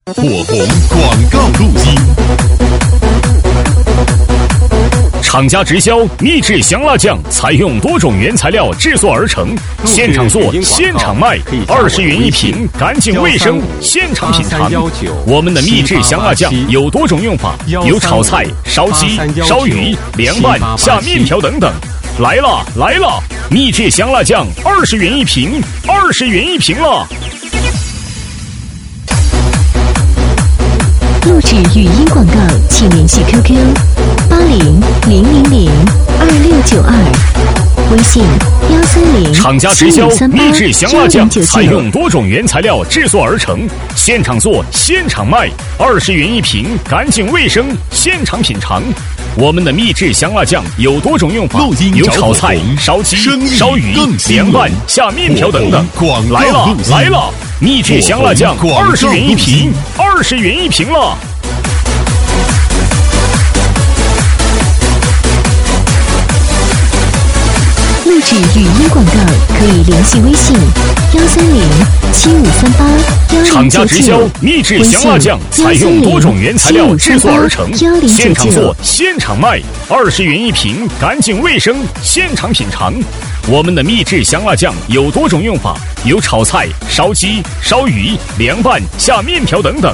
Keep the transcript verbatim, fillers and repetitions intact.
火红广告录音。厂家直销秘制香辣酱，采用多种原材料制作而成，现场做现场卖，二十元一瓶，干净卫生，现场品尝。我们的秘制香辣酱有多种用法，有炒菜、烧鸡、烧鱼、凉拌、下面条等等。来了来了，秘制香辣酱二十元一瓶，二十元一瓶了。 录制语音广告，请联系 Q Q 八零零零零二六九二，微信幺三零厂家直销秘制香辣酱，采用多种原材料制作而成，现场做现场卖，二十元一瓶，干净卫生，现场品尝。我们的秘制香辣酱有多种用法，有炒菜、烧鸡、烧鱼、凉拌、下面条等等。来了来了，秘制香辣酱二十元一瓶，二十元一瓶了。 录制语音广告可以联系微信幺三零七五三八幺零九九， 厂家直销秘制香辣酱，采用多种原材料制作而成，现场做现场卖，二十元一瓶，干净卫生，现场品尝。我们的秘制香辣酱有多种用法，有炒菜、烧鸡、烧鱼、凉拌、下面条等等。